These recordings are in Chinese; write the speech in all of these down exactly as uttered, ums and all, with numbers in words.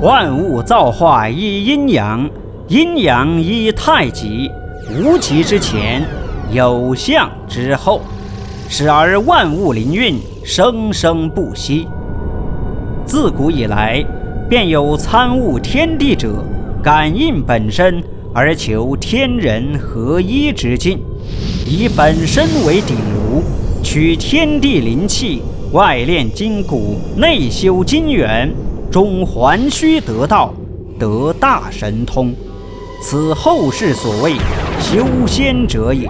万物造化依阴阳，阴阳依太极，无极之前，有象之后，时而万物灵运，生生不息。自古以来，便有参悟天地者，感应本身而求天人合一之境，以本身为鼎炉，取天地灵气，外炼筋骨，内修筋元，终还虚得道，得大神通，此后世所谓修仙者也。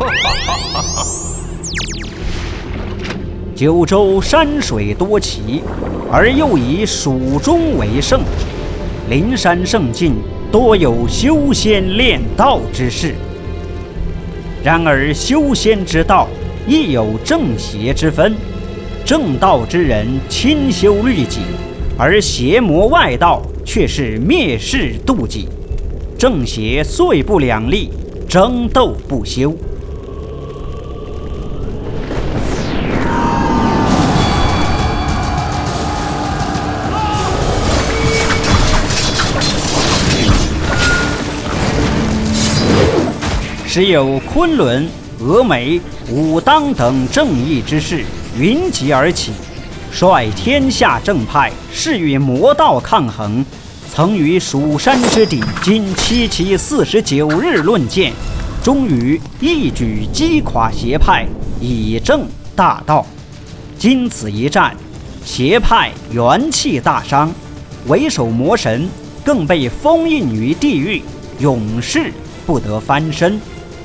九州山水多奇，而又以蜀中为盛，灵山胜境多有修仙炼道之事。然而修仙之道亦有正邪之分，正道之人清修律己，而邪魔外道却是灭世妒己，正邪遂不两立，争斗不休。时有昆仑、峨眉、武当等正义之士云集而起，率天下正派，誓与魔道抗衡。曾于蜀山之地经七七四十九日论剑，终于一举击垮邪派，以正大道。经此一战，邪派元气大伤，为首魔神更被封印于地狱，永世不得翻身。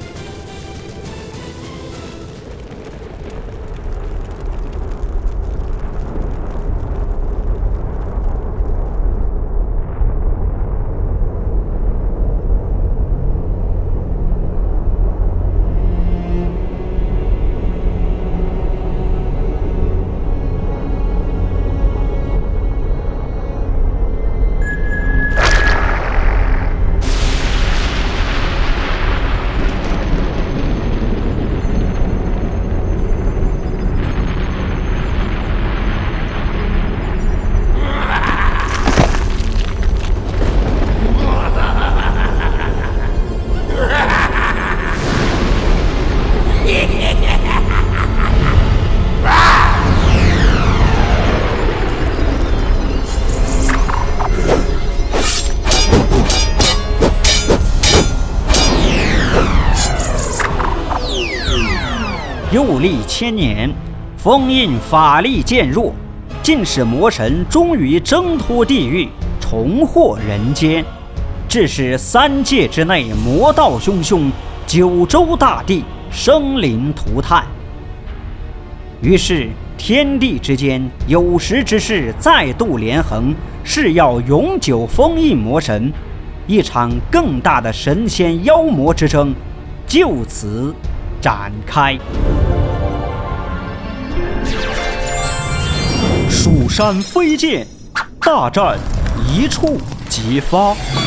又历千年，封印法力渐弱，竟使魔神终于挣脱地狱，重获人间，致使三界之内魔道汹汹，九州大地生灵涂炭。于是天地之间有识之士再度连横，誓要永久封印魔神，一场更大的神仙妖魔之争就此展开。蜀山飞剑大战一触即发。